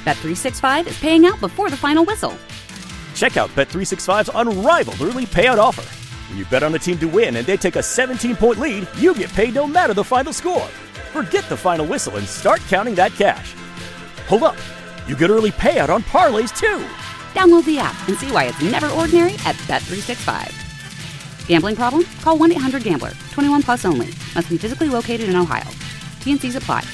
Bet365 is paying out before the final whistle. Check out Bet365's unrivaled early payout offer. When you bet on a team to win and they take a 17-point lead, you get paid no matter the final score. Forget the final whistle and start counting that cash. Hold up. You get early payout on parlays, too. Download the app and see why it's never ordinary at Bet365. Gambling problem? Call 1-800-GAMBLER. 21 plus only. Must be physically located in Ohio. T&Cs apply.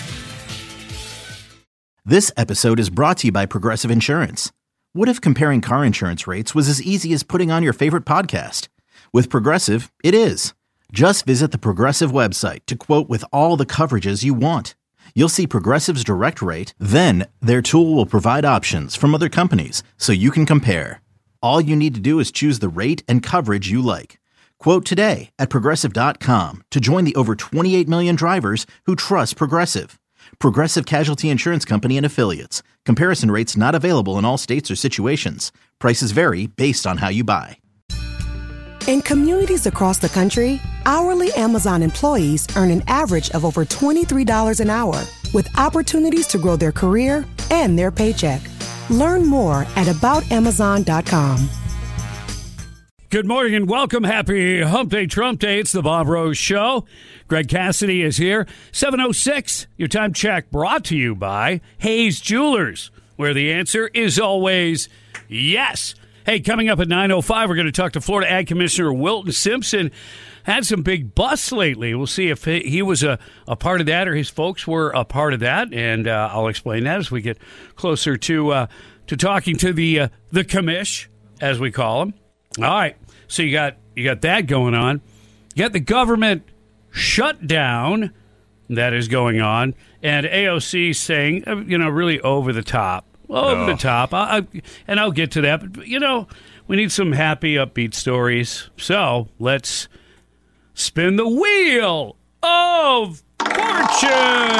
This episode is brought to you by Progressive Insurance. What if comparing car insurance rates was as easy as putting on your favorite podcast? With Progressive, it is. Just visit the Progressive website to quote with all the coverages you want. You'll see Progressive's direct rate, then their tool will provide options from other companies so you can compare. All you need to do is choose the rate and coverage you like. Quote today at Progressive.com to join the over 28 million drivers who trust Progressive. Progressive Casualty Insurance Company and Affiliates. Comparison rates not available in all states or situations. Prices vary based on how you buy. In communities across the country, hourly Amazon employees earn an average of over $23 an hour, with opportunities to grow their career and their paycheck. Learn more at aboutamazon.com. Good morning and welcome. Happy Hump Day, Trump Day. It's the Bob Rose Show. Greg Cassidy is here. 7:06, your time check brought to you by Hayes Jewelers, where the answer is always yes. Hey, coming up at 9:05, we're going to talk to Florida Ag Commissioner Wilton Simpson. Had some big busts lately. We'll see if he was a part of that or his folks were a part of that, and I'll explain that as we get closer to talking to the commish, as we call him. All right, so you got that going on. You got the government shutdown that is going on, and AOC saying, really over the top. The top. And I'll get to that. But, we need some happy, upbeat stories. So let's spin the wheel of fortune.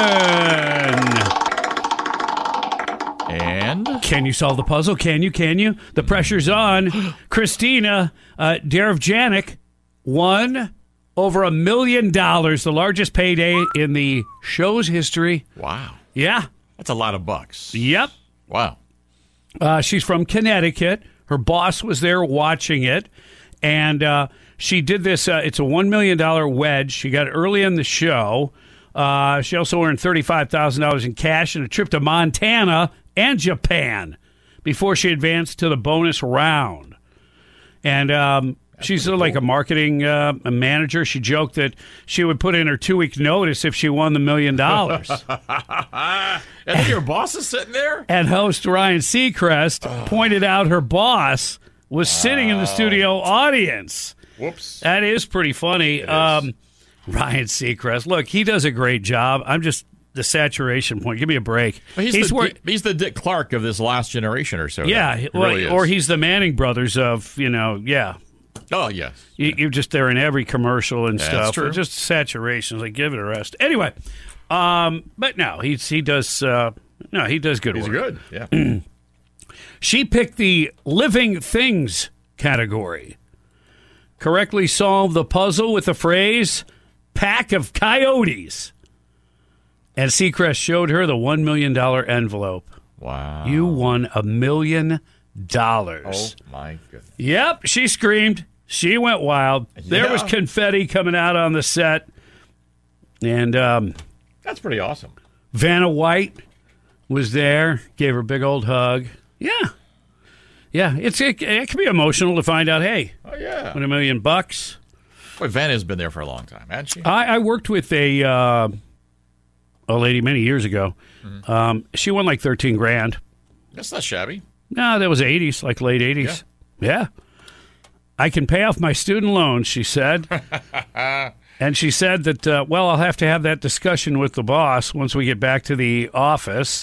And? Can you solve the puzzle? Can you? The pressure's on. Christina Derevjanik won over $1 million, the largest payday in the show's history. Wow. Yeah. That's a lot of bucks. Yep. Wow. She's from Connecticut. Her boss was there watching it, and she did this. It's a $1 million wedge. She got it early in the show. She also earned $35,000 in cash and a trip to Montana and Japan before she advanced to the bonus round. And she's like a marketing manager. She joked that she would put in her 2-week notice if she won the $1 million. And then your boss is sitting there? And host Ryan Seacrest pointed out her boss was sitting in the studio audience. Whoops. That is pretty funny. Ryan Seacrest. Look, he does a great job. I'm just the saturation point. Give me a break. He's the Dick Clark of this last generation or so. Yeah, or he's the Manning brothers of, yeah. Oh, yes. You're just there in every commercial and stuff. That's true. Just saturation. Like, give it a rest. Anyway, but no, he does good work. He's good, yeah. She picked the living things category. Correctly solved the puzzle with the phrase, pack of coyotes. And Seacrest showed her the $1 million envelope. Wow. You won $1 million. Oh, my goodness. Yep, she screamed. She went wild. Yeah. There was confetti coming out on the set. And that's pretty awesome. Vanna White was there, gave her a big old hug. Yeah. Yeah, it can be emotional to find out, hey, oh, yeah. $1 million. Boy, Vanna's been there for a long time, hasn't she? I worked with a lady many years ago. Mm-hmm. She won like $13,000. That's not shabby. No, that was 80s, like late 80s. Yeah. I can pay off my student loans, she said. And she said that, I'll have to have that discussion with the boss once we get back to the office.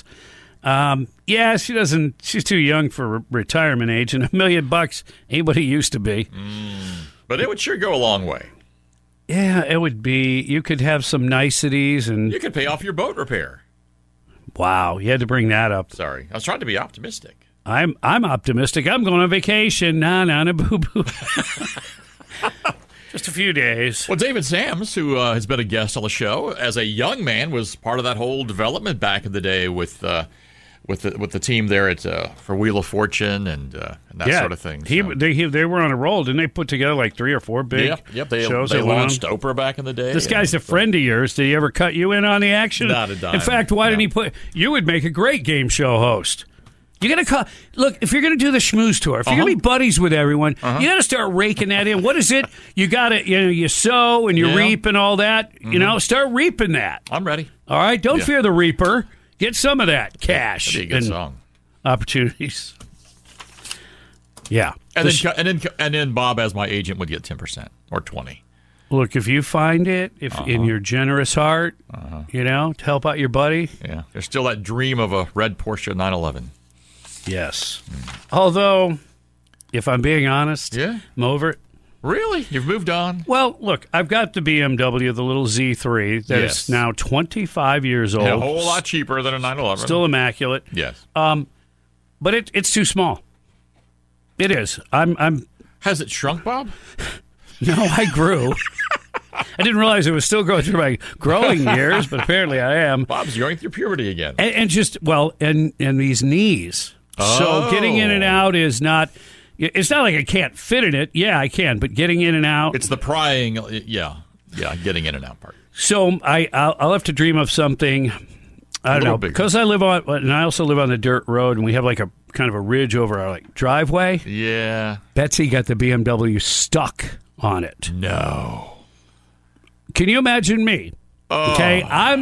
She doesn't. She's too young for retirement age, and $1 million ain't what he used to be. But it would sure go a long way. Yeah, it would be. You could have some niceties, and you could pay off your boat repair. Wow, you had to bring that up. Sorry, I was trying to be optimistic. I'm optimistic. I'm going on vacation. Na boo boo. Just a few days. Well, David Sams, who has been a guest on the show, as a young man, was part of that whole development back in the day with with the team there at for Wheel of Fortune and that sort of thing. So. They were on a roll. Didn't they put together like 3 or 4 big shows? They launched Oprah back in the day. This guy's a friend of yours. Did he ever cut you in on the action? Not a dime. In fact, why didn't he put? You would make a great game show host. You got to look, if you're going to do the schmooze tour, if you're going to be buddies with everyone, you got to start raking that in. What is it? You got to, you sow and you reap and all that. Start reaping that. I'm ready. All right, don't fear the reaper. Get some of that cash. That'd be a good song. Opportunities. Yeah. And then Bob, as my agent, would get 10% or 20%. Look, if you find it, in your generous heart, to help out your buddy. Yeah. There's still that dream of a red Porsche 911. Yes. Although, if I'm being honest, I'm over it. Really? You've moved on? Well, look, I've got the BMW, the little Z3, that is now 25 years old. And a whole lot cheaper than a 911. Still immaculate. Yes. But it's too small. It is. Has it shrunk, Bob? No, I grew. I didn't realize it was still going through my growing years, but apparently I am. Bob's going through puberty again. And these knees. Oh. So getting in and out is not... It's not like I can't fit in it. Yeah, I can, but getting in and out... It's the prying, getting in and out part. So I'll have to dream of something, I don't know, because I also live on the dirt road, and we have like a kind of a ridge over our driveway. Yeah. Betsy got the BMW stuck on it. No. Can you imagine me? Oh. Okay,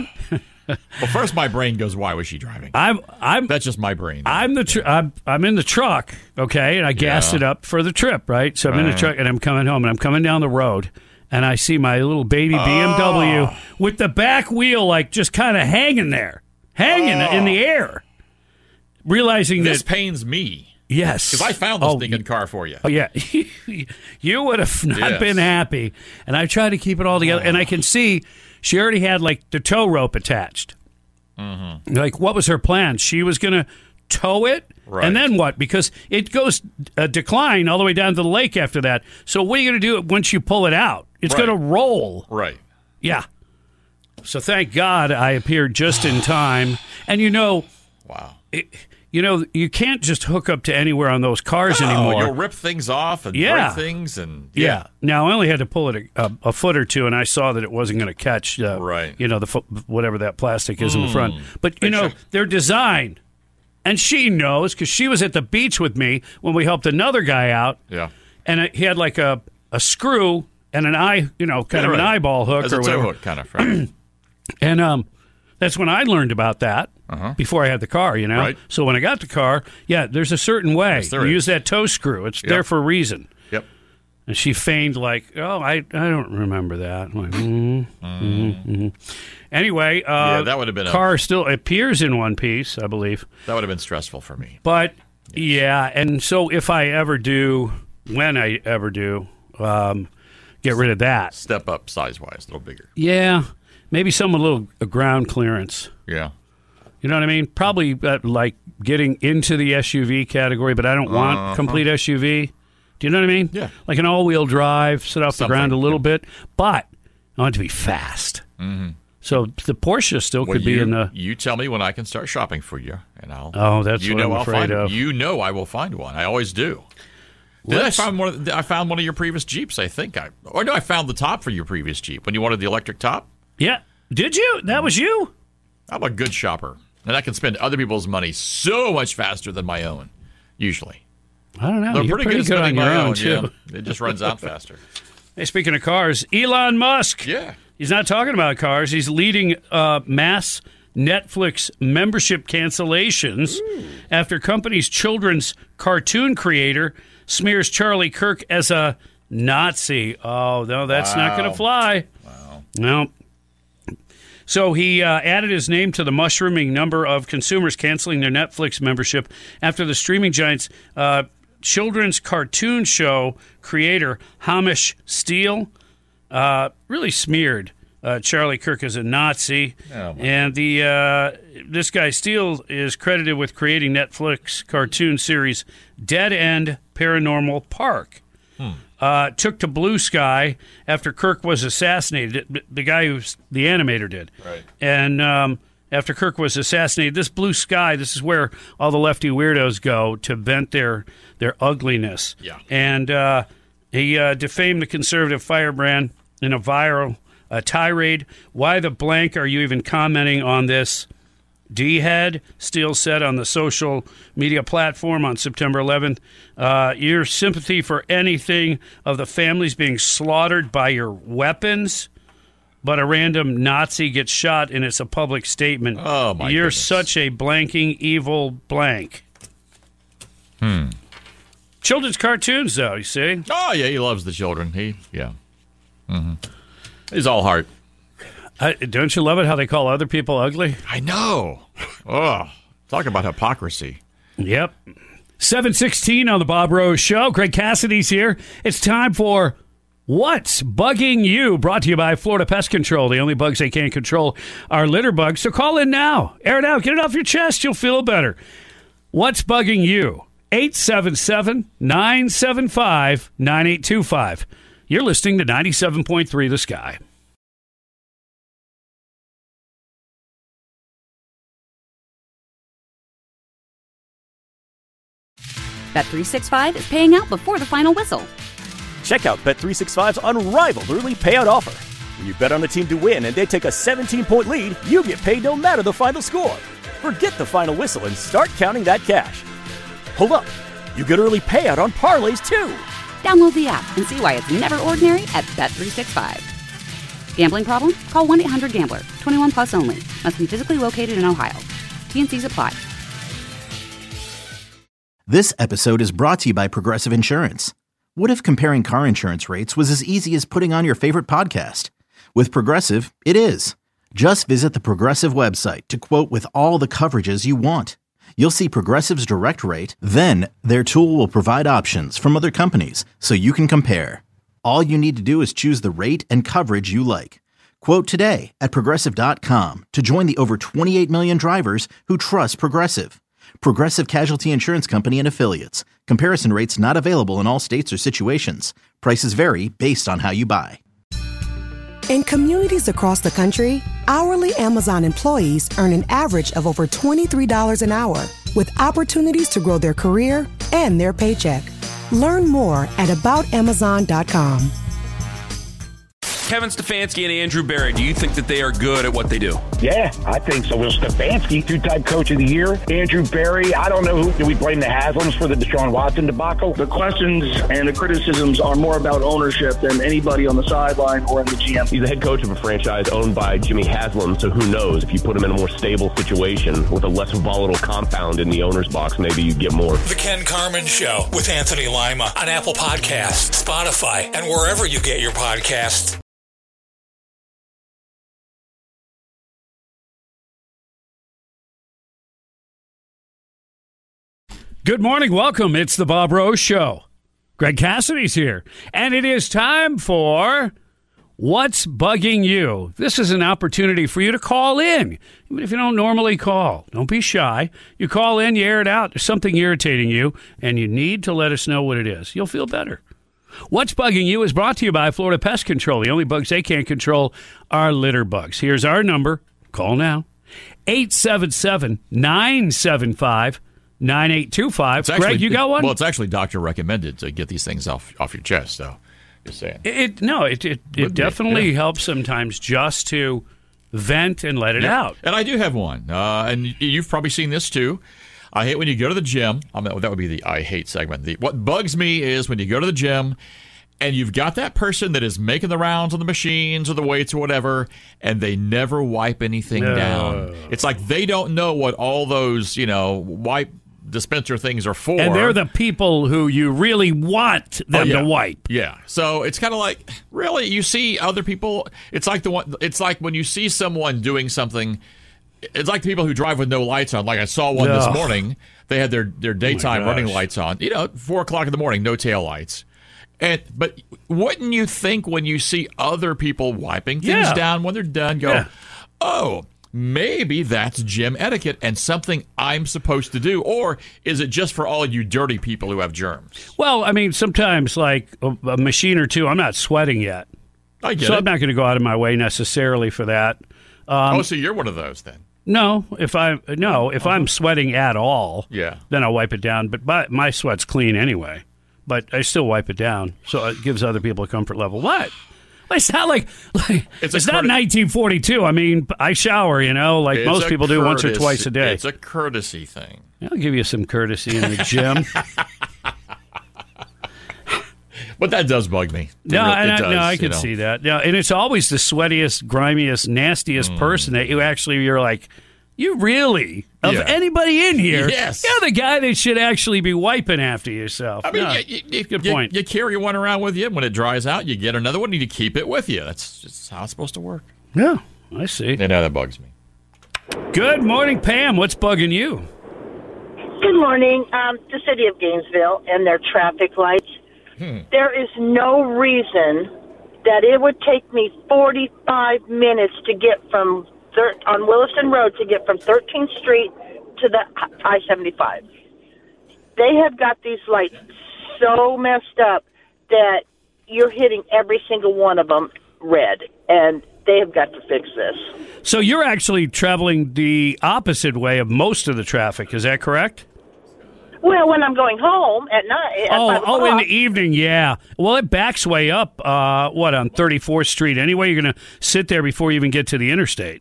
Well, first my brain goes, why was she driving? That's just my brain. I'm in the truck, okay, and I gassed it up for the trip, right? So I'm in the truck and I'm coming home and I'm coming down the road and I see my little baby BMW with the back wheel just kind of hanging there, in the air. Realizing this pains me. Yes. Because I found this stinking car for you. Oh, yeah. You would have not been happy. And I tried to keep it all together. And I can see she already had, the tow rope attached. Mm-hmm. What was her plan? She was going to tow it? Right. And then what? Because it goes a decline all the way down to the lake after that. So what are you going to do once you pull it out? It's going to roll. Right. Yeah. So thank God I appeared just in time. And wow. You can't just hook up to anywhere on those cars anymore. You'll rip things off and break things. And Now, I only had to pull it a foot or two, and I saw that it wasn't going to catch, whatever that plastic is in the front. But, they're designed. And she knows, because she was at the beach with me when we helped another guy out. Yeah. And he had a screw and an an eyeball hook. As or a whatever. tow hook, kind of. Right. And that's when I learned about that. Before I had the car, Right. So when I got the car, there's a certain way. Yes, you use that toe screw. It's there for a reason. Yep. And she feigned I don't remember that. I'm like, Anyway, that would have been car still appears in one piece, I believe. That would have been stressful for me. But, and so when I ever do, get rid of that. Step up size-wise, a little bigger. Yeah. Maybe some a little ground clearance. Yeah. You know what I mean? Probably getting into the SUV category, but I don't want complete SUV. Do you know what I mean? Yeah. Like an all-wheel drive, sit off the ground a little bit, but I want it to be fast. Mm-hmm. So the Porsche still could be in the... You tell me when I can start shopping for you, and I'll... Oh, that's what I'm afraid of. You know I will find one. I always do. I found one of your previous Jeeps, I think. I found the top for your previous Jeep when you wanted the electric top. Yeah. Did you? That was you? I'm a good shopper. And I can spend other people's money so much faster than my own, usually. I don't know. They're You're pretty good on my your own, too. Yeah. It just runs out faster. Hey, speaking of cars, Elon Musk. Yeah. He's not talking about cars. He's leading mass Netflix membership cancellations after company's children's cartoon creator smears Charlie Kirk as a Nazi. Oh, no, that's not going to fly. Wow. No. So he added his name to the mushrooming number of consumers canceling their Netflix membership after the streaming giant's children's cartoon show creator, Hamish Steele, really smeared Charlie Kirk as a Nazi. And this guy, Steele, is credited with creating Netflix cartoon series Dead End Paranormal Park. Took to Blue Sky after Kirk was assassinated. The guy who's the animator did. Right. And after Kirk was assassinated. This blue sky, this is where all the lefty weirdos go to vent their ugliness. Yeah. And he defamed the conservative firebrand in a viral tirade. Why the blank are you even commenting on this? D-head, Steele said on the social media platform on September 11th, your sympathy for anything of the families being slaughtered by your weapons, but a random Nazi gets shot and it's a public statement. Oh, my You're goodness. such a blanking evil blank. Children's cartoons, though, you see? Oh, yeah, he loves the children. He's all heart. Don't you love it how they call other people ugly? I know. Oh, talk about hypocrisy. Yep. 7:16 on the Bob Rose Show. Greg Cassidy's here. It's time for What's Bugging You? Brought to you by Florida Pest Control. The only bugs they can't control are litter bugs. So call in now. Air it out. Get it off your chest. You'll feel better. What's Bugging You? 877-975-9825. You're listening to 97.3 The Sky. Bet365 is paying out before the final whistle. Check out Bet365's unrivaled early payout offer. When you bet on a team to win and they take a 17-point lead, you get paid no matter the final score. Forget the final whistle and start counting that cash. Hold up. You get early payout on parlays, too. Download the app and see why it's never ordinary at Bet365. Gambling problem? Call 1-800-GAMBLER. 21 plus only. Must be physically located in Ohio. T&Cs apply. This episode is brought to you by Progressive Insurance. What if comparing car insurance rates was as easy as putting on your favorite podcast? With Progressive, it is. Just visit the Progressive website to quote with all the coverages you want. You'll see Progressive's direct rate, then their tool will provide options from other companies so you can compare. All you need to do is choose the rate and coverage you like. Quote today at Progressive.com to join the over 28 million drivers who trust Progressive. Progressive Casualty Insurance Company and Affiliates. Comparison rates not available in all states or situations. Prices vary based on how you buy. In communities across the country, hourly Amazon employees earn an average of over $23 an hour, with opportunities to grow their career and their paycheck. Learn more at aboutamazon.com. Kevin Stefanski and Andrew Berry, do you think that they are good at what they do? Yeah, I think so. Well, Stefanski, two-time coach of the year. Andrew Berry, I don't know do we blame the Haslams for the Deshaun Watson debacle? The questions and the criticisms are more about ownership than anybody on the sideline or in the GM. He's the head coach of a franchise owned by Jimmy Haslam, so who knows? If you put him in a more stable situation with a less volatile compound in the owner's box, maybe you get more. The Ken Carman Show with Anthony Lima on Apple Podcasts, Spotify, and wherever you get your podcasts. Good morning. Welcome. It's the Bob Rose Show. Greg Cassidy's here. And it is time for What's Bugging You? This is an opportunity for you to call in. Even if you don't normally call, don't be shy. You call in, you air it out. There's something irritating you, and you need to let us know what it is. You'll feel better. What's Bugging You is brought to you by Florida Pest Control. The only bugs they can't control are litter bugs. Here's our number. Call now. 877-975-9825. Greg, you got one? Well, it's actually doctor recommended to get these things off your chest, so just saying. It definitely helps sometimes just to vent and let it out. And I do have one, and you've probably seen this too. I hate when you go to the gym. That would be the I hate segment. What bugs me is when you go to the gym and you've got that person that is making the rounds on the machines or the weights or whatever, and they never wipe anything down. It's like they don't know what all those, wipe dispenser things are for. And they're the people who you really want them to wipe. Yeah. So it's kind of like, really, you see other people. It's like when you see someone doing something. It's like the people who drive with no lights on. Like I saw one this morning. They had their daytime running lights on. 4:00 in the morning, no tail lights. But wouldn't you think when you see other people wiping things down when they're done, oh, maybe that's gym etiquette and something I'm supposed to do? Or is it just for all you dirty people who have germs? Well, I mean, sometimes like a machine or two, I'm not sweating yet. I get it. I'm not going to go out of my way necessarily for that. So you're one of those then? No, if I'm sweating at all, then I'll wipe it down. But my sweat's clean anyway. But I still wipe it down, so it gives other people a comfort level. What? It's not like it's not 1942. I mean, I shower, like it's most people do once or twice a day. It's a courtesy thing. I'll give you some courtesy in the gym. But that does bug me. I can see that. Yeah, and it's always the sweatiest, grimiest, nastiest person that you're like, you really, of anybody in here, you're the guy that should actually be wiping after yourself. I mean, good point. You carry one around with you. When it dries out, you get another one and you keep it with you. That's just how it's supposed to work. Yeah, I see. And that bugs me. Good morning, Pam. What's bugging you? Good morning. The city of Gainesville and their traffic lights. There is no reason that it would take me 45 minutes to get from on Williston Road to get from 13th Street to the I-75. They have got these lights so messed up that you're hitting every single one of them red, and they have got to fix this. So you're actually traveling the opposite way of most of the traffic, is that correct? Well, when I'm going home at night. In the evening, yeah. Well, it backs way up, on 34th Street. Anyway, you're going to sit there before you even get to the interstate.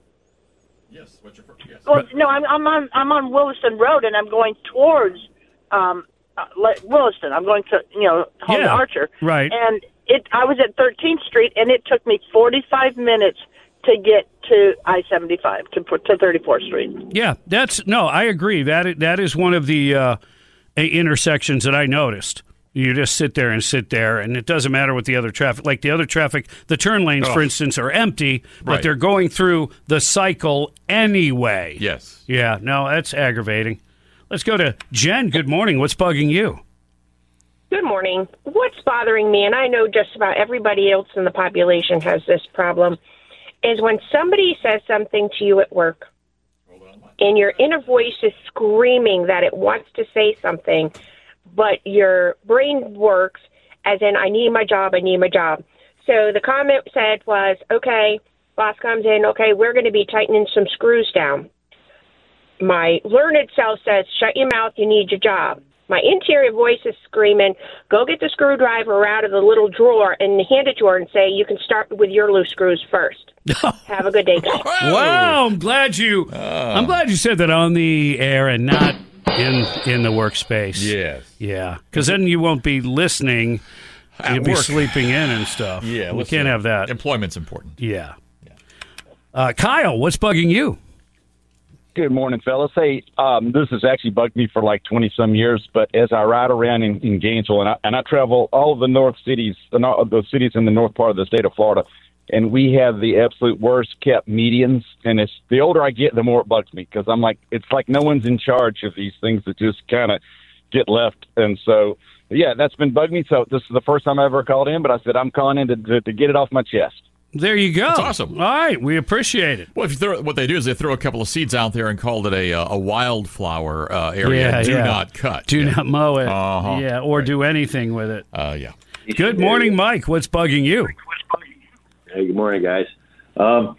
Yes. Well, no, I'm on Williston Road, and I'm going towards Williston. I'm going to home to Archer. Right. And I was at 13th Street, and it took me 45 minutes to get to I-75 to 34th Street. Yeah, I agree. That is one of the intersections that I noticed. You just sit there, and it doesn't matter what the other traffic. Like the other traffic, the turn lanes, for instance, are empty, but they're going through the cycle anyway. Yes. Yeah, no, that's aggravating. Let's go to Jen. Good morning. What's bugging you? Good morning. What's bothering me, and I know just about everybody else in the population has this problem, is when somebody says something to you at work and your inner voice is screaming that it wants to say something, but your brain works as in, I need my job. So the comment said was, okay, boss comes in, okay, we're going to be tightening some screws down. My learned self says, shut your mouth, you need your job. My interior voice is screaming, go get the screwdriver out of the little drawer and hand it to her and say, you can start with your loose screws first. Have a good day, guys. Wow, I'm glad you said that on the air and not in the workspace. Yes. Yeah, because then you won't be listening. You'll be sleeping in and stuff. Yeah, we can't have that. Employment's important. Yeah. Kyle, what's bugging you? Good morning, fellas. Hey, this has actually bugged me for like 20-some years, but as I ride around in Gainesville, and I travel all of the north cities, the cities in the north part of the state of Florida, and we have the absolute worst-kept medians, and it's the older I get, the more it bugs me, because I'm like, it's like no one's in charge of these things that just kind of get left, and so, yeah, that's been bugging me, so this is the first time I ever called in, but I said I'm calling in to get it off my chest. There you go. That's awesome. All right, we appreciate it. Well, what they do is they throw a couple of seeds out there and called it a wildflower area. Do not cut. Do not mow it. Uh-huh. Yeah, or do anything with it. Yeah. Good morning, Mike. What's bugging you? Hey, good morning, guys. I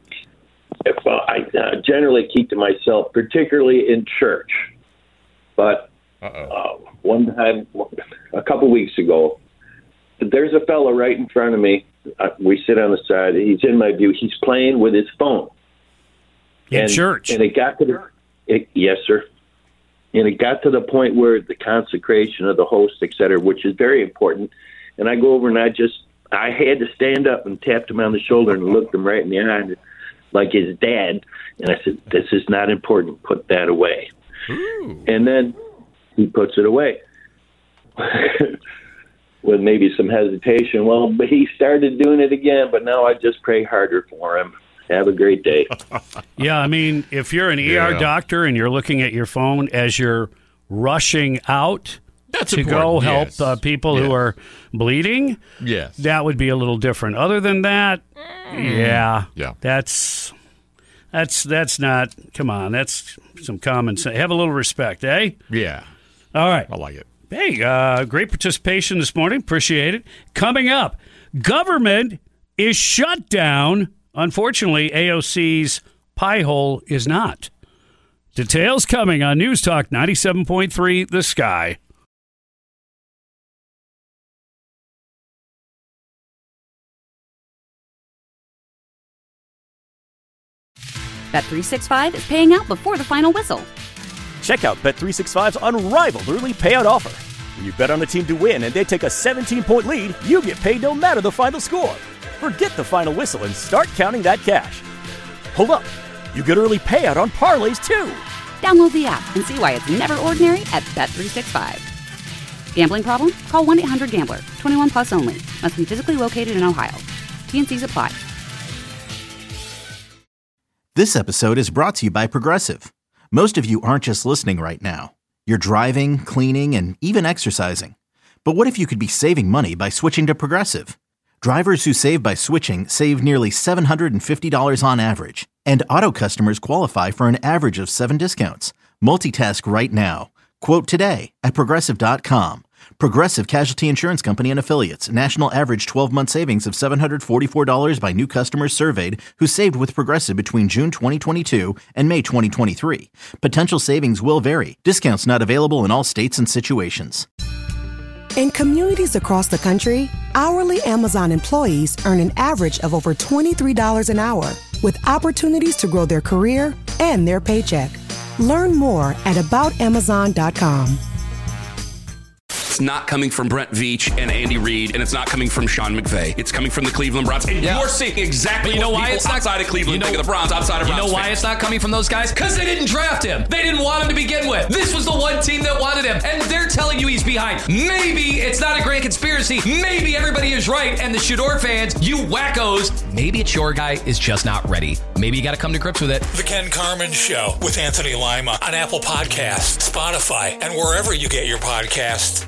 generally keep to myself, particularly in church. But one time, a couple weeks ago, there's a fellow right in front of me. We sit on the side. He's in my view. He's playing with his phone. In church? And it got to yes, sir. And it got to the point where the consecration of the host, et cetera, which is very important. And I go over and I had to stand up and tapped him on the shoulder and looked him right in the eye like his dad. And I said, this is not important. Put that away. Ooh. And then he puts it away. With maybe some hesitation. Well, but he started doing it again, but now I just pray harder for him. Have a great day. Yeah, I mean, if you're an ER doctor and you're looking at your phone as you're rushing out to go help people who are bleeding, that would be a little different. Other than that, that's not, come on, that's some common sense. Have a little respect, eh? Yeah. All right. I like it. Hey, great participation this morning. Appreciate it. Coming up, government is shut down. Unfortunately, AOC's pie hole is not. Details coming on News Talk 97.3 The Sky. Bet365 is paying out before the final whistle. Check out Bet365's unrivaled early payout offer. When you bet on a team to win and they take a 17-point lead, you get paid no matter the final score. Forget the final whistle and start counting that cash. Hold up. You get early payout on parlays, too. Download the app and see why it's never ordinary at Bet365. Gambling problem? Call 1-800-GAMBLER. 21 plus only. Must be physically located in Ohio. T&Cs apply. This episode is brought to you by Progressive. Most of you aren't just listening right now. You're driving, cleaning, and even exercising. But what if you could be saving money by switching to Progressive? Drivers who save by switching save nearly $750 on average. And auto customers qualify for an average of 7 discounts. Multitask right now. Quote today at Progressive.com. Progressive Casualty Insurance Company and Affiliates. National average 12-month savings of $744 by new customers surveyed who saved with Progressive between June 2022 and May 2023. Potential savings will vary. Discounts not available in all states and situations. In communities across the country, hourly Amazon employees earn an average of over $23 an hour, with opportunities to grow their career and their paycheck. Learn more at aboutamazon.com. It's not coming from Brent Veach and Andy Reid, and it's not coming from Sean McVay. It's coming from the Cleveland Browns. And you're seeing exactly what people it's outside of Cleveland think of the Browns, outside of Browns. You know why it's not coming from those guys? Because they didn't draft him. They didn't want him to begin with. This was the one team that wanted him, and they're telling you he's behind. Maybe it's not a grand conspiracy. Maybe everybody is right, and the Shador fans, you wackos, maybe it's your guy is just not ready. Maybe you got to come to grips with it. The Ken Carman Show with Anthony Lima on Apple Podcasts, Spotify, and wherever you get your podcasts.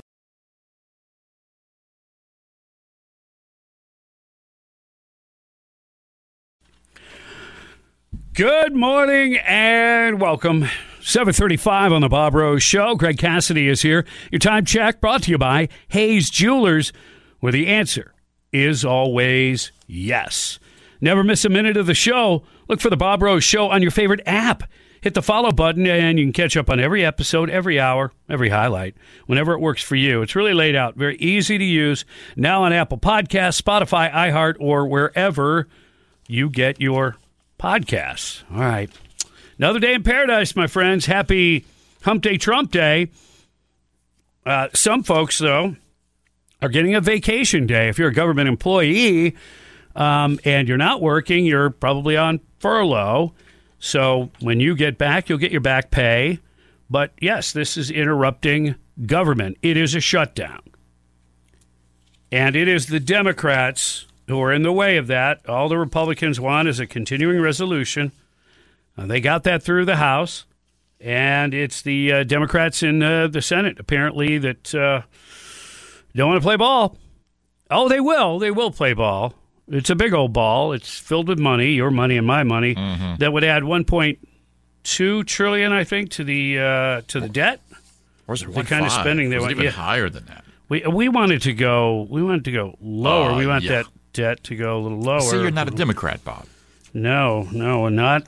Good morning and welcome. 7:35 on the Bob Rose Show. Greg Cassidy is here. Your time check brought to you by Hayes Jewelers, where the answer is always yes. Never miss a minute of the show. Look for the Bob Rose Show on your favorite app. Hit the follow button and you can catch up on every episode, every hour, every highlight, whenever it works for you. It's really laid out, very easy to use. Now on Apple Podcasts, Spotify, iHeart, or wherever you get your podcasts. All right. Another day in paradise, my friends. Happy Hump Day Trump Day. Some folks, though, are getting a vacation day. If you're a government employee and you're not working, you're probably on furlough. So when you get back, you'll get your back pay. But yes, this is interrupting government. It is a shutdown. And it is the Democrats who are in the way of that. All the Republicans want is a continuing resolution. They got that through the House, and it's the Democrats in the Senate, apparently, that don't want to play ball. Oh, they will. They will play ball. It's a big old ball. It's filled with money, your money and my money, that would add $1.2 trillion, I think, to the debt. Or is it the kind of spending they want? Even higher than that. We wanted to go. We wanted to go lower. We want that debt to go a little lower. See, you're not a Democrat, Bob. No, not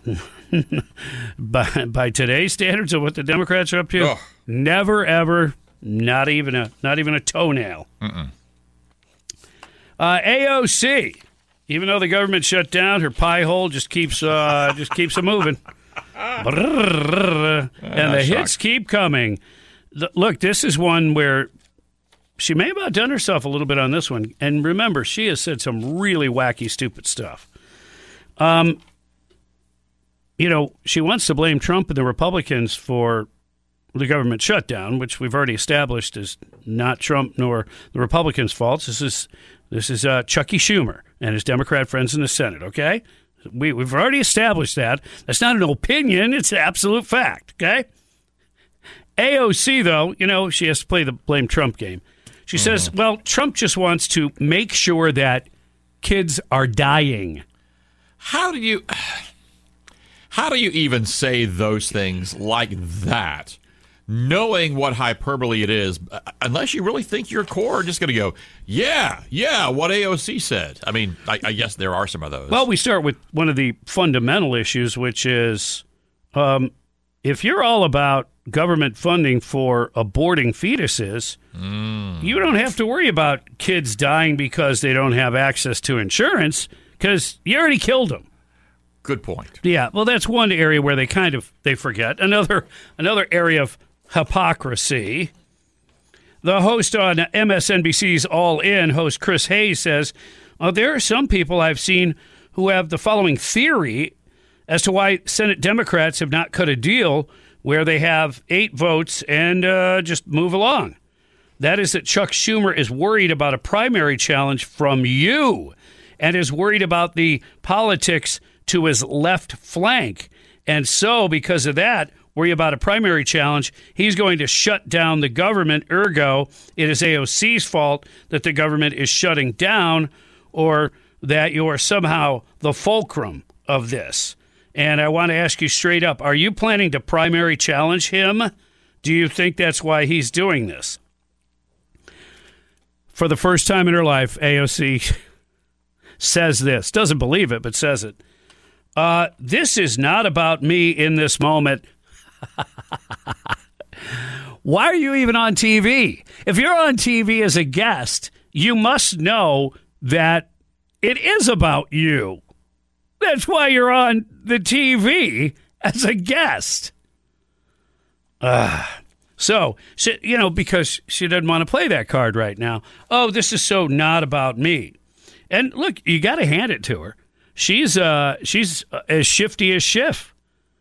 by today's standards of what the Democrats are up to. Never, ever, not even a toenail. AOC, even though the government shut down, her pie hole just keeps it moving, and the hits keep coming. Look, this is one where she may have outdone herself a little bit on this one. And remember, she has said some really wacky, stupid stuff. She wants to blame Trump and the Republicans for the government shutdown, which we've already established is not Trump nor the Republicans' fault. This is Chucky Schumer and his Democrat friends in the Senate, okay? We've already established that. That's not an opinion. It's an absolute fact, okay? AOC, though, she has to play the blame Trump game. She says, well, Trump just wants to make sure that kids are dying. How do you even say those things like that knowing what hyperbole it is, unless you really think your core are just going to go, yeah, what AOC said. I mean, I guess there are some of those. Well, we start with one of the fundamental issues, which is if you're all about government funding for aborting fetuses, you don't have to worry about kids dying because they don't have access to insurance, because you already killed them. Good point. Yeah, well, that's one area where they forget. Another area of hypocrisy. The host on MSNBC's All In, host Chris Hayes, says, there are some people I've seen who have the following theory as to why Senate Democrats have not cut a deal where they have 8 votes and just move along. That is that Chuck Schumer is worried about a primary challenge from you and is worried about the politics to his left flank. And so, because of that, worry about a primary challenge, he's going to shut down the government. Ergo, it is AOC's fault that the government is shutting down, or that you are somehow the fulcrum of this. And I want to ask you straight up, are you planning to primary challenge him? Do you think that's why he's doing this? For the first time in her life, AOC says this. Doesn't believe it, but says it. This is not about me in this moment. Why are you even on TV? If you're on TV as a guest, you must know that it is about you. That's why you're on the TV as a guest. So, because she doesn't want to play that card right now. Oh, this is so not about me. And look, you got to hand it to her. She's as shifty as Schiff.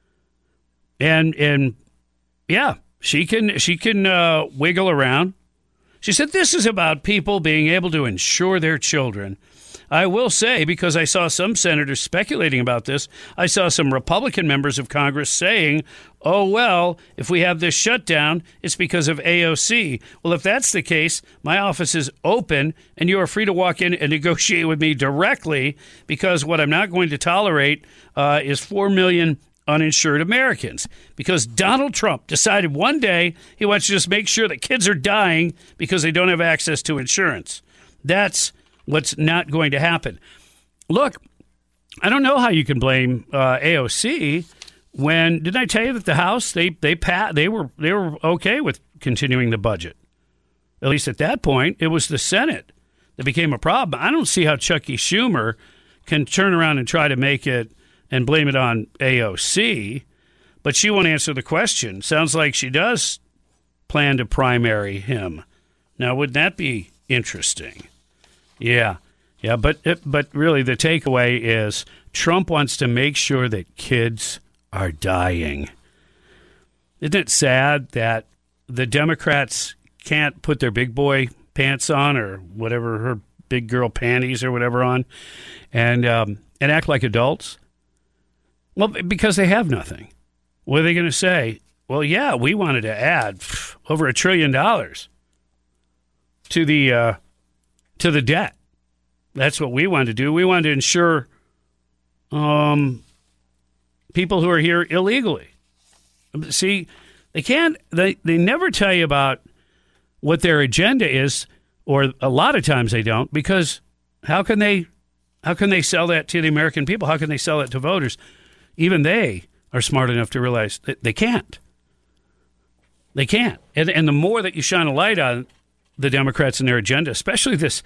And yeah, she can wiggle around. She said this is about people being able to insure their children. I will say, because I saw some senators speculating about this, I saw some Republican members of Congress saying, oh, well, if we have this shutdown, it's because of AOC. Well, if that's the case, my office is open, and you are free to walk in and negotiate with me directly, because what I'm not going to tolerate is 4 million uninsured Americans. Because Donald Trump decided one day he wants to just make sure that kids are dying because they don't have access to insurance. That's what's not going to happen. Look, I don't know how you can blame AOC when, didn't I tell you that the House, they were okay with continuing the budget. At least at that point, it was the Senate that became a problem. I don't see how Chucky Schumer can turn around and try to make it and blame it on AOC, but she won't answer the question. Sounds like she does plan to primary him. Now, wouldn't that be interesting? Yeah, but really the takeaway is Trump wants to make sure that kids are dying. Isn't it sad that the Democrats can't put their big boy pants on, or whatever, her big girl panties or whatever on, and act like adults? Well, because they have nothing. What are they going to say? Well, yeah, we wanted to add over $1 trillion to the debt. That's what we wanted to do. We wanted to insure people who are here illegally. See, they never tell you about what their agenda is, or a lot of times they don't, because how can they sell that to the American people? How can they sell it to voters? Even they are smart enough to realize that they can't. They can't. And the more that you shine a light on the Democrats and their agenda, especially this,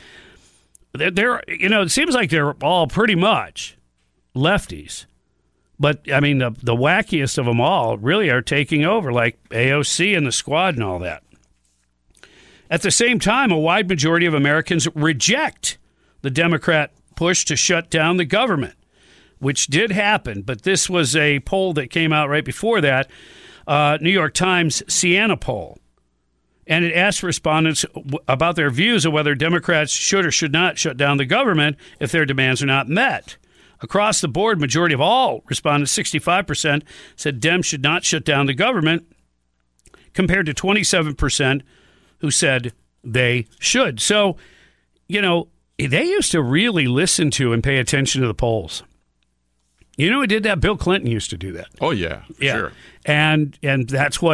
it seems like they're all pretty much lefties. But, I mean, the wackiest of them all really are taking over, like AOC and the Squad and all that. At the same time, a wide majority of Americans reject the Democrat push to shut down the government, which did happen. But this was a poll that came out right before that, New York Times Siena poll. And it asked respondents about their views of whether Democrats should or should not shut down the government if their demands are not met. Across the board, majority of all respondents, 65%, said Dems should not shut down the government, compared to 27% who said they should. So, they used to really listen to and pay attention to the polls. You know who did that? Bill Clinton used to do that. Oh, yeah, sure. And that's what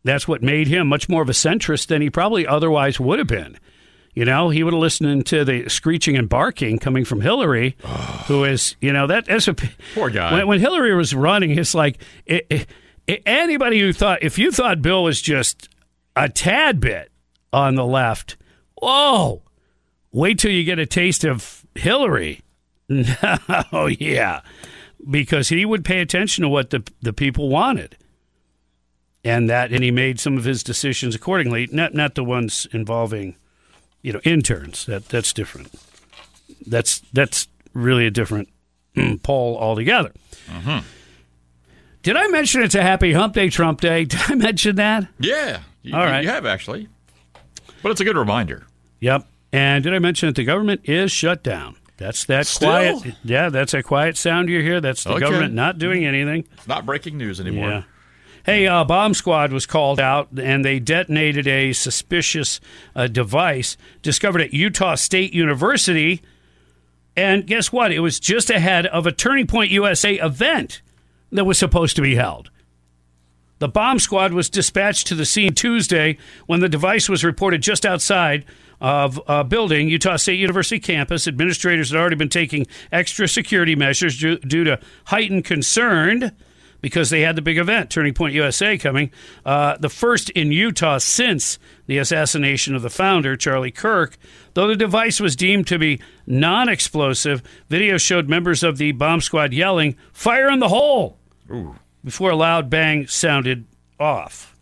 That's what made him much more of a centrist than he probably otherwise would have been. You know, he would have listened to the screeching and barking coming from Hillary, who is, you know, that's a poor guy. When Hillary was running, it's like anybody who thought, if you thought Bill was just a tad bit on the left, whoa, wait till you get a taste of Hillary. Oh, yeah, because he would pay attention to what the people wanted. And he made some of his decisions accordingly, not the ones involving, you know, interns. That's different. That's really a different poll altogether. Mm-hmm. Did I mention it's a happy Hump Day, Trump Day? Did I mention that? Yeah. All right. You have, actually. But it's a good reminder. Yep. And did I mention that the government is shut down? That's that quiet. Yeah, that's a quiet sound you hear. That's the government not doing anything. It's not breaking news anymore. Yeah. Hey, bomb squad was called out, and they detonated a suspicious device discovered at Utah State University. And guess what? It was just ahead of a Turning Point USA event that was supposed to be held. The bomb squad was dispatched to the scene Tuesday when the device was reported just outside of a building, Utah State University campus. Administrators had already been taking extra security measures due to heightened concern because they had the big event, Turning Point USA, coming. The first in Utah since the assassination of the founder, Charlie Kirk. Though the device was deemed to be non-explosive, video showed members of the bomb squad yelling, "Fire in the hole!" Ooh. Before a loud bang sounded off.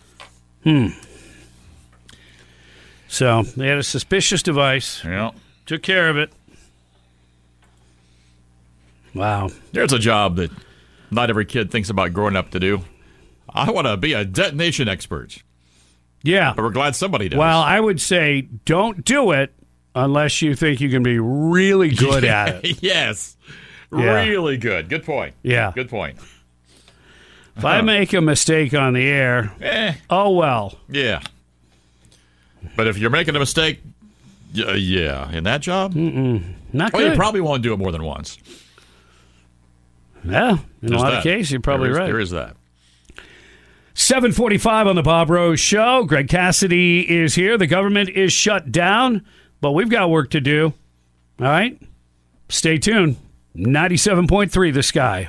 So they had a suspicious device. Yeah. Took care of it. Wow. There's a job that not every kid thinks about growing up to do. I want to be a detonation expert. Yeah. But we're glad somebody does. Well, I would say don't do it unless you think you can be really good at it. Yes. Yeah. Really good. Good point. Yeah. Good point. If I make a mistake on the air, oh well. Yeah. But if you're making a mistake, yeah, in that job, not well, good. you probably won't do it more than once. Yeah, in a lot of cases, you're probably right. There is that. 7:45 on the Bob Rose Show. Greg Cassidy is here. The government is shut down, but we've got work to do. All right? Stay tuned. 97.3 The Sky.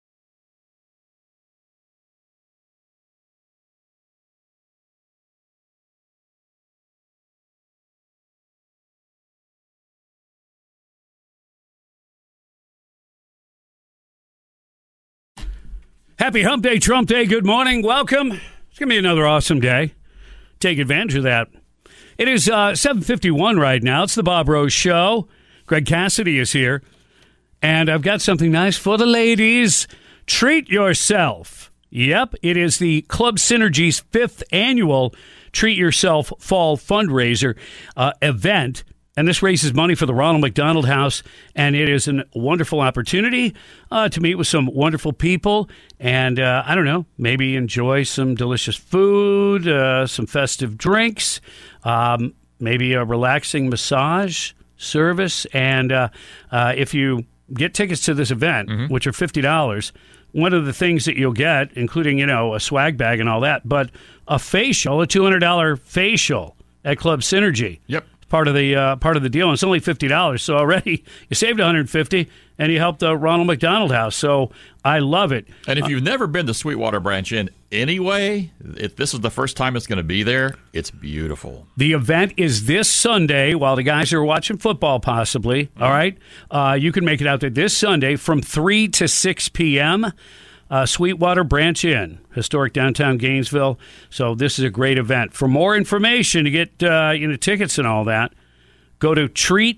Happy Hump Day, Trump Day. Good morning. Welcome. It's going to be another awesome day. Take advantage of that. It is 7:51 right now. It's the Bob Rose Show. Greg Cassidy is here. And I've got something nice for the ladies. Treat yourself. Yep, it is the Club Synergy's 5th annual Treat Yourself Fall fundraiser event. And this raises money for the Ronald McDonald House, and it is a wonderful opportunity to meet with some wonderful people and, I don't know, maybe enjoy some delicious food, some festive drinks, maybe a relaxing massage service. And if you get tickets to this event, which are $50, one of the things that you'll get, including, you know, a swag bag and all that, but a facial, a $200 facial at Club Synergy. Yep. Part of the deal, and it's only $50. So already you saved $150, and you helped the Ronald McDonald House. So I love it. And if you've never been to Sweetwater Branch Inn anyway, if this is the first time it's going to be there, it's beautiful. The event is this Sunday while the guys are watching football, possibly. All right, you can make it out there this Sunday from 3 to 6 p.m. Sweetwater Branch Inn, historic downtown Gainesville. So this is a great event. For more information to get tickets and all that, go to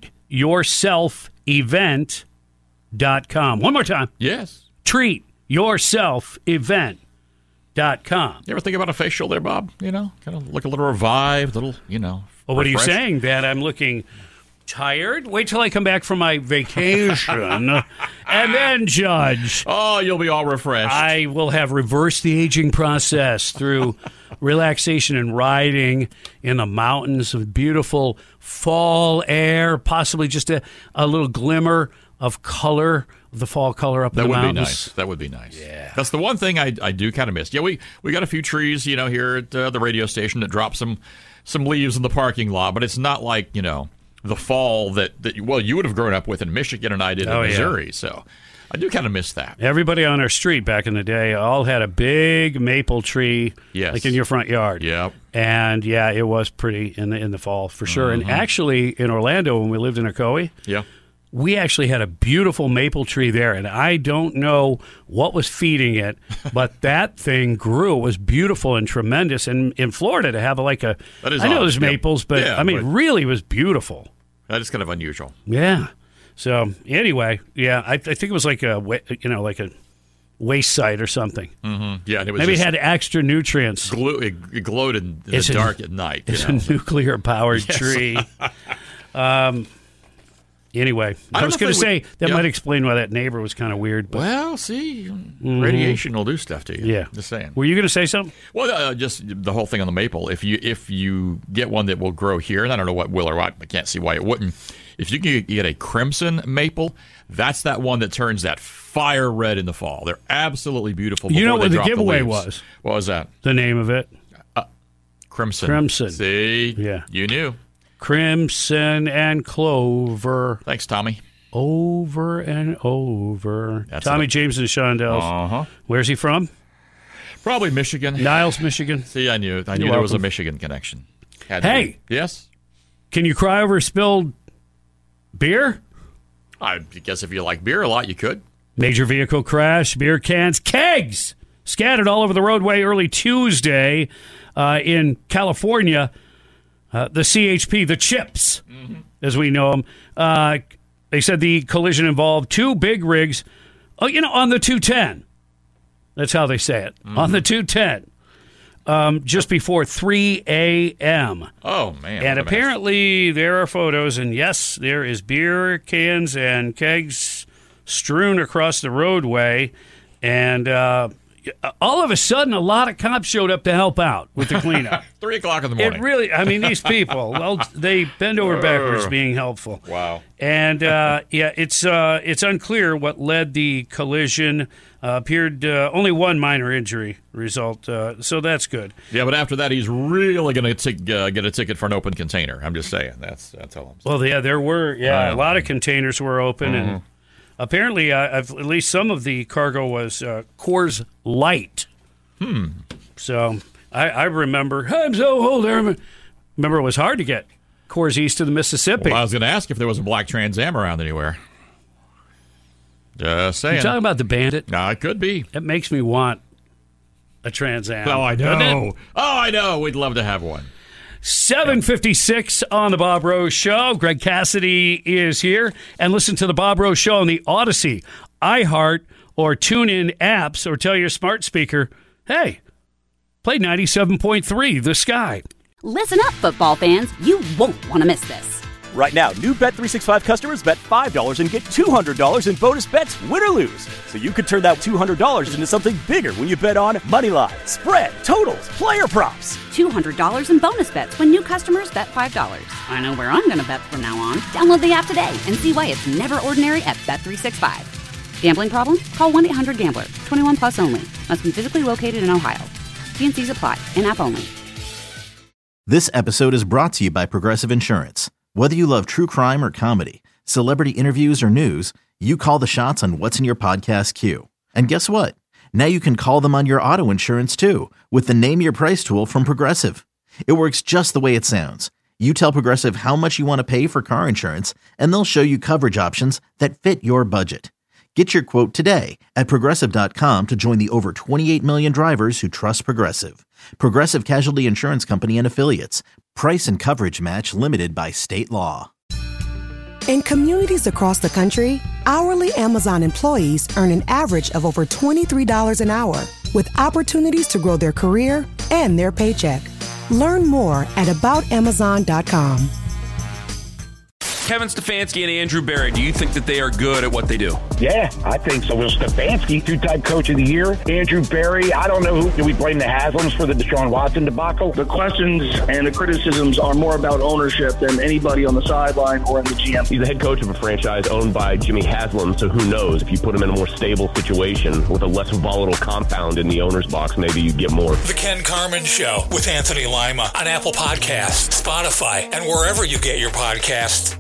treatyourselfevent.com. One more time. Yes. treatyourselfevent.com. You ever think about a facial there, Bob? You know, kind of look a little revived, Well, what are you saying, Dad? I'm looking tired? Wait till I come back from my vacation and then judge. Oh, you'll be all refreshed. I will have reversed the aging process through relaxation and riding in the mountains of beautiful fall air, possibly just a little glimmer of color, the fall color up in the mountains. That would be nice. Yeah. That's the one thing I do kind of miss. Yeah, we got a few trees, here at the radio station that drop some leaves in the parking lot, but it's not like, the fall that you would have grown up with in Michigan and I did in Missouri. Yeah. So I do kind of miss that. Everybody on our street back in the day all had a big maple tree, like in your front yard. Yep. And it was pretty in the fall for sure. Mm-hmm. And actually in Orlando when we lived in Ocoee, we actually had a beautiful maple tree there, and I don't know what was feeding it, but that thing grew. It was beautiful and tremendous. And in Florida to have I know there's maples, but really was beautiful. That is kind of unusual. Yeah. So anyway, I think it was like a waste site or something. Mm-hmm. Yeah, and it was maybe it had extra nutrients. It glowed in the dark at night. It's a nuclear powered tree. Anyway, I was going to say that might explain why that neighbor was kind of weird. But. Well, see, radiation will do stuff to you. Yeah, just saying. Were you going to say something? Well, just the whole thing on the maple. If you get one that will grow here, and I don't know what will or what, I can't see why it wouldn't. If you can get a crimson maple, that's that one that turns that fire red in the fall. They're absolutely beautiful. You know what the giveaway was? What was that? The name of it? Crimson. Crimson. See? Yeah. You knew. Crimson and clover. Thanks, Tommy. Over and over. That's Tommy James and Shondells. Uh-huh. Where's he from? Probably Michigan. Niles, Michigan. See, I knew there was a Michigan connection. Hey. Yes? Can you cry over spilled beer? I guess if you like beer a lot, you could. Major vehicle crash, beer cans, kegs scattered all over the roadway early Tuesday in California. The CHP, the chips, as we know them. They said the collision involved two big rigs, on the 210. That's how they say it. On the 210. Just before 3 a.m. Oh, man. And apparently there are photos, and yes, there is beer cans and kegs strewn across the roadway. And all of a sudden, a lot of cops showed up to help out with the cleanup. 3 o'clock in the morning. It really, these people, they bend over backwards being helpful. Wow. And, it's unclear what led the collision. Appeared only one minor injury result, so that's good. Yeah, but after that, he's really going to get a ticket for an open container. I'm just saying. That's all I'm saying. Well, yeah, there were, a lot of containers were open, and apparently, at least some of the cargo was Coors Light. So I remember, I'm so old. I remember it was hard to get Coors east of the Mississippi. Well, I was going to ask if there was a black Trans Am around anywhere. Just saying. You talking about the Bandit? No, it could be. It makes me want a Trans Am. Oh, I know. I know. We'd love to have one. 7:56 on the Bob Rose Show. Greg Cassidy is here. And listen to the Bob Rose Show on the Odyssey, iHeart, or TuneIn apps, or tell your smart speaker, hey, play 97.3 The Sky. Listen up, football fans. You won't want to miss this. Right now, new Bet365 customers bet $5 and get $200 in bonus bets, win or lose. So you could turn that $200 into something bigger when you bet on money line, spread, totals, player props. $200 in bonus bets when new customers bet $5. I know where I'm going to bet from now on. Download the app today and see why it's never ordinary at Bet365. Gambling problem? Call 1-800-GAMBLER. 21 plus only. Must be physically located in Ohio. T&Cs apply. In-app only. This episode is brought to you by Progressive Insurance. Whether you love true crime or comedy, celebrity interviews or news, you call the shots on what's in your podcast queue. And guess what? Now you can call them on your auto insurance too with the Name Your Price tool from Progressive. It works just the way it sounds. You tell Progressive how much you want to pay for car insurance, and they'll show you coverage options that fit your budget. Get your quote today at Progressive.com to join the over 28 million drivers who trust Progressive. Progressive Casualty Insurance Company and Affiliates. Price and coverage match limited by state law. In communities across the country, hourly Amazon employees earn an average of over $23 an hour, with opportunities to grow their career and their paycheck. Learn more at aboutamazon.com. Kevin Stefanski and Andrew Berry, do you think that they are good at what they do? Yeah, I think so. Will Stefanski, two-time coach of the year. Andrew Berry, I don't know who. Do we blame the Haslams for the Deshaun Watson debacle? The questions and the criticisms are more about ownership than anybody on the sideline or in the GM. He's the head coach of a franchise owned by Jimmy Haslam, so who knows? If you put him in a more stable situation with a less volatile compound in the owner's box, maybe you get more. The Ken Carman Show with Anthony Lima on Apple Podcasts, Spotify, and wherever you get your podcasts.